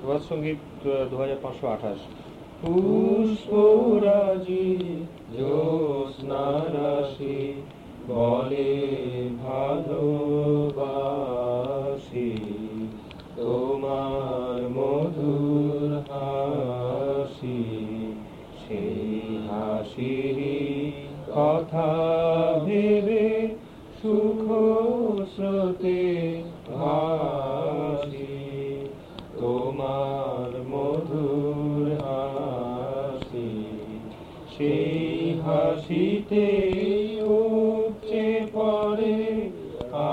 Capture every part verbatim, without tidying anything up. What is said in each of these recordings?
প্রভাত সঙ্গীত দু হাজার পাঁচশো আঠাশ। পুষ্পরাজি জ্যোৎস্না রাশি বলে ভালোবাসি, তোমার মধুর হাসি, সেই হাসির কথা ভেবে সুখ স্রোতে ভাসি, তোমার মধুর হাসি, সেই হাসিতে উপচে পড়ে আ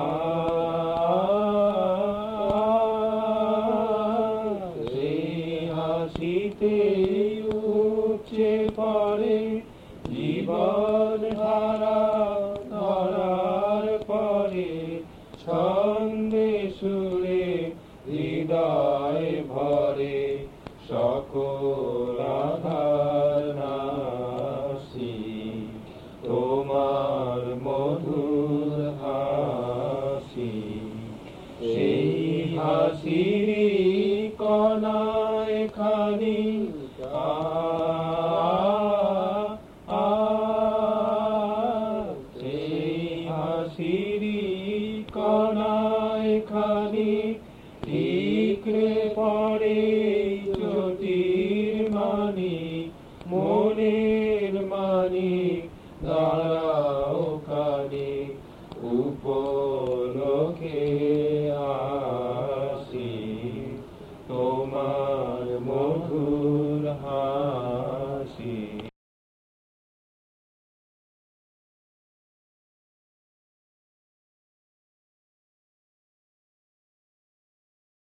সেই হাসিতে উপচে পড়ে জীবন ধারা ধরার পরে, ছন্দে সুরে হৃদয় ভরে সকল আধার নাশি, তোমার মধুর হাসি, সেই হাসির কণায় খানি আ আ সেই হাসির কণায় খানি ঠিকরে পড়ে জ্যোতির মানি, মনের মানি দাঁড়াও খানি উপলোকে